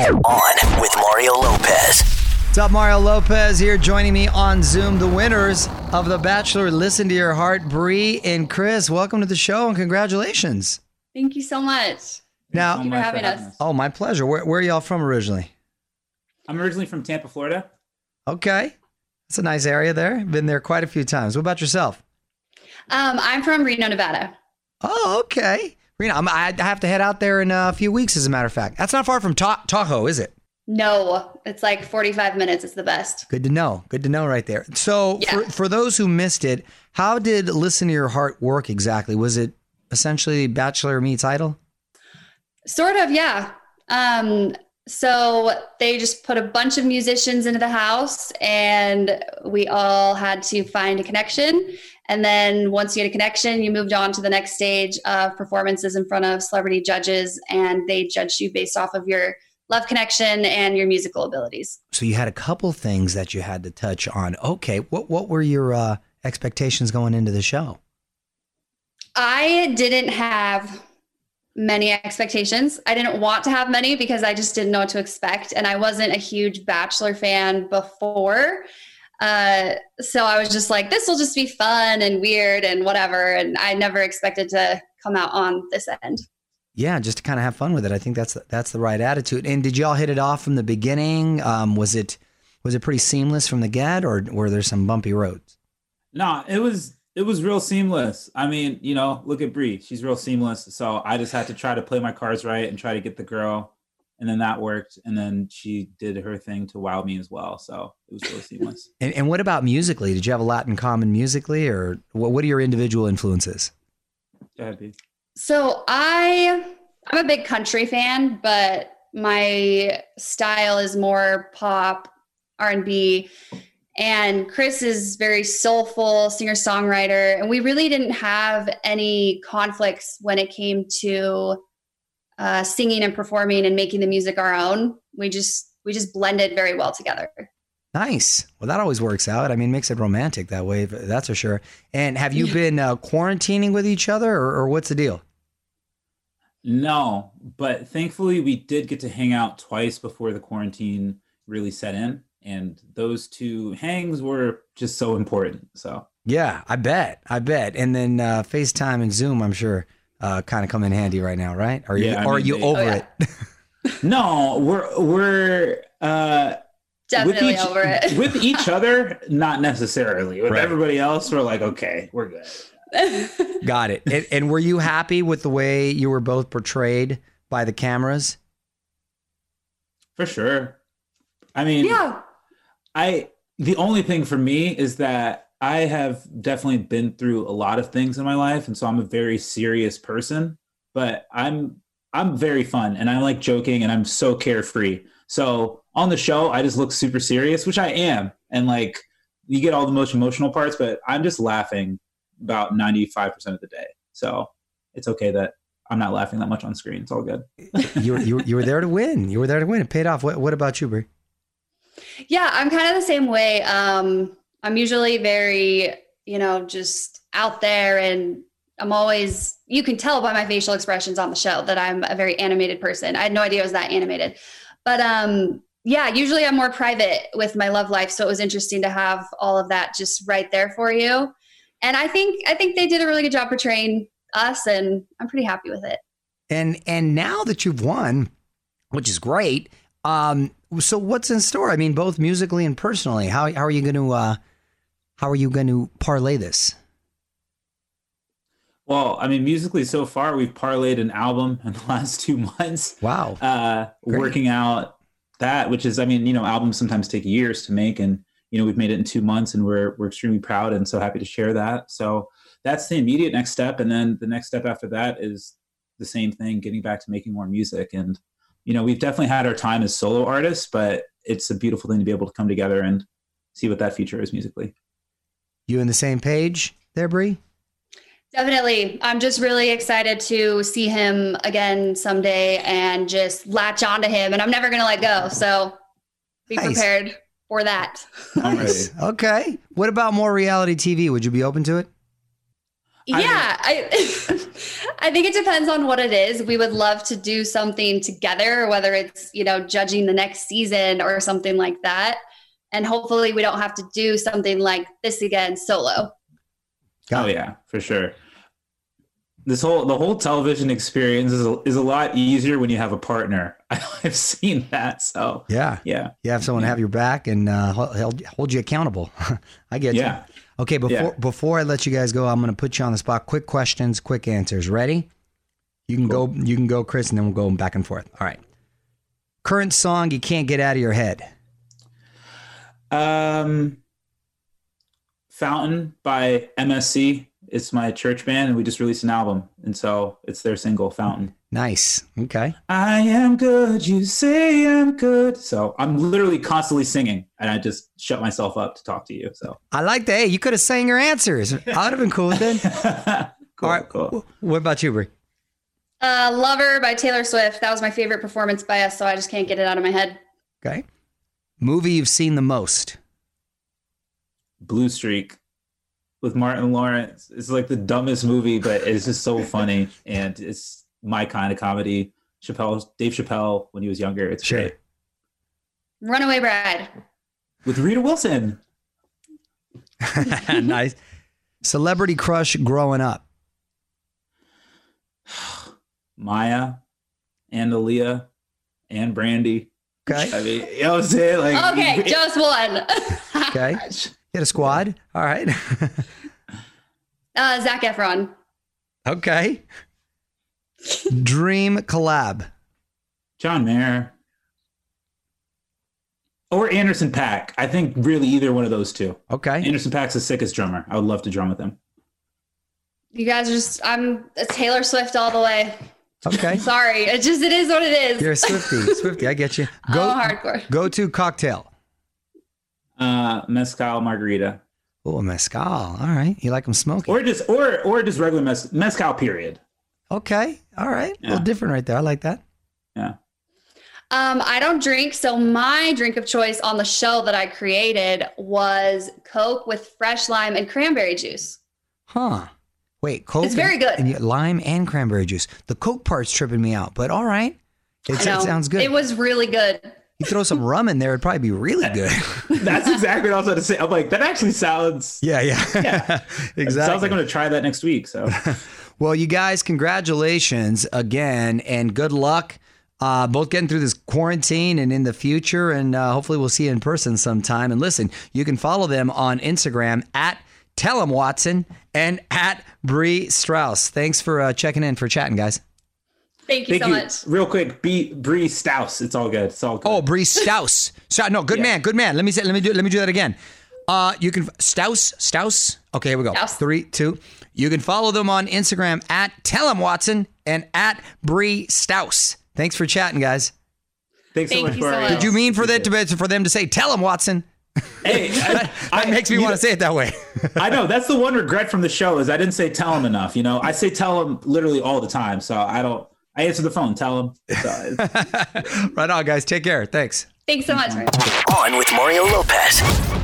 On with Mario Lopez. What's up, Mario Lopez here, joining me on Zoom. The winners of The Bachelor, Listen to Your Heart, Bree and Chris. Welcome to the show and congratulations. Thank you so much. Now, Thank you for having us. Oh, my pleasure. Where are y'all from originally? I'm originally from Tampa, Florida. Okay. That's a nice area there. Been there quite a few times. What about yourself? I'm from Reno, Nevada. Oh, okay. Reno, I have to head out there in a few weeks, as a matter of fact. That's not far from Tahoe, is it? No, it's like 45 minutes. It's the best. Good to know. Good to know right there. So for those who missed it, how did Listen to Your Heart work exactly? Was it essentially Bachelor meets Idol? Sort of, yeah. So they just put a bunch of musicians into the house and we all had to find a connection. And then once you had a connection, you moved on to the next stage of performances in front of celebrity judges, and they judged you based off of your love connection and your musical abilities. So you had a couple things that you had to touch on. Okay, what were your expectations going into the show? I didn't have many expectations. I didn't want to have many because I just didn't know what to expect. And I wasn't a huge Bachelor fan before. So I was just like, this will just be fun and weird and whatever. And I never expected to come out on this end. Yeah, just to kind of have fun with it. I think that's the right attitude. And did y'all hit it off from the beginning? Was it pretty seamless from the get, or were there some bumpy roads? No, it was real seamless. I mean, look at Bree. She's real seamless. So I just had to try to play my cards right and try to get the girl. And then that worked. And then she did her thing to wow me as well. So it was really seamless. And what about musically? Did you have a lot in common musically, or what are your individual influences? Go ahead, Bree. So I'm a big country fan, but my style is more pop, R&B. And Chris is very soulful singer-songwriter. And we really didn't have any conflicts when it came to singing and performing and making the music our own. We just blended very well together. Nice. Well, that always works out. I mean, makes it romantic that way, that's for sure. And have you been quarantining with each other, or what's the deal? No, but thankfully we did get to hang out twice before the quarantine really set in. And those two hangs were just so important. So yeah, I bet. And then FaceTime and Zoom, I'm sure, kind of come in handy right now, right? Are you over it? No, we're definitely over it. With each other, not necessarily. With everybody else, we're like, okay, we're good. Got it. And were you happy with the way you were both portrayed by the cameras? For sure. I mean, yeah. The only thing for me is that I have definitely been through a lot of things in my life, and so I'm a very serious person, but I'm very fun and I like joking and I'm so carefree. So on the show, I just look super serious, which I am. And like, you get all the most emotional parts, but I'm just laughing about 95% of the day. So it's okay that I'm not laughing that much on screen. It's all good. You were there to win. You were there to win. It paid off. What about you, Brie? Yeah, I'm kind of the same way. I'm usually very, just out there, and I'm always, you can tell by my facial expressions on the show that I'm a very animated person. I had no idea it was that animated. But yeah, usually I'm more private with my love life. So it was interesting to have all of that just right there for you. And I think they did a really good job portraying us, and I'm pretty happy with it. And now that you've won, which is great, so what's in store? I mean, both musically and personally. How are you going to parlay this? Well, I mean, musically so far, we've parlayed an album in the last 2 months. Wow. Working out that, which is, I mean, albums sometimes take years to make, and, we've made it in 2 months, and we're extremely proud and so happy to share that. So that's the immediate next step. And then the next step after that is the same thing, getting back to making more music. And, we've definitely had our time as solo artists, but it's a beautiful thing to be able to come together and see what that future is musically. You on the same page there, Bree? Definitely. I'm just really excited to see him again someday and just latch onto him. And I'm never going to let go. So be prepared for that. Nice. Okay. What about more reality TV? Would you be open to it? Yeah. I think it depends on what it is. We would love to do something together, whether it's, judging the next season or something like that. And hopefully we don't have to do something like this again solo. Oh yeah, for sure. The whole television experience is a lot easier when you have a partner. I've seen that. So yeah. You have someone to have your back and hold you accountable. I get you. Okay, before I let you guys go, I'm going to put you on the spot. Quick questions, quick answers. Ready? You can go. You can go, Chris, and then we'll go back and forth. All right. Current song you can't get out of your head. Fountain by MSC. It's my church band, and we just released an album, and so it's their single, Fountain. Nice. Okay. I am good, you say I'm good. So I'm literally constantly singing, and I just shut myself up to talk to you. So I like that. Hey, you could have sang your answers. I'd have been cool with it. Cool, all right. Cool. What about you, Brie? Lover by Taylor Swift. That was my favorite performance by us, so I just can't get it out of my head. Okay. Movie you've seen the most? Blue Streak with Martin Lawrence. It's like the dumbest movie, but it's just so funny, and it's my kind of comedy. Dave Chappelle when he was younger. It's great. Runaway Bride with Rita Wilson. Nice. Celebrity crush growing up? Maya, and Aaliyah, and Brandy. Okay. I mean, you know what I'm saying? Like, okay, just one. Okay. Get a squad. All right. Zac Efron. Okay. Dream collab? John Mayer. Or Anderson .Paak. I think really either one of those two. Okay. Anderson .Paak's the sickest drummer. I would love to drum with him. You guys I'm a Taylor Swift all the way. Okay. Sorry. It is what it is. You're a Swiftie. I get you. Hardcore. Go to cocktail. Mezcal margarita. Oh, mezcal. All right. You like them smoky. Or just regular mezcal period. Okay. All right. Yeah. A little different right there. I like that. Yeah. I don't drink, so my drink of choice on the show that I created was Coke with fresh lime and cranberry juice. Huh. Wait, Coke. It's very good. And lime and cranberry juice. The Coke part's tripping me out, but all right. It sounds good. It was really good. You throw some rum in there, it'd probably be really good. That's exactly what I was going to say. I'm like, that actually sounds... Yeah. Exactly. It sounds like I'm going to try that next week. So, well, you guys, congratulations again, and good luck. Both getting through this quarantine and in the future, and hopefully we'll see you in person sometime. And listen, you can follow them on Instagram at @TellEmWatson and at Brie Strauss. Thanks for checking in, for chatting, guys. Thank you so much. Real quick, Brie Strauss. It's all good. It's all good. Oh, Brie Strauss. No, good man. Let me do that again. You can Strauss. Okay, here we go. Strauss. 3, 2. You can follow them on Instagram at @TellEmWatson and at Brie Strauss. Thanks for chatting, guys. Thanks so much. Did you mean for them to say "Tell him, Watson"? Hey, that makes me want to say it that way. I know that's the one regret from the show is I didn't say "tell him" enough. You know, I say "tell him" literally all the time, so I answer the phone. Tell him. So, right on, guys. Take care. Thanks. Thanks so much. On with Mario Lopez.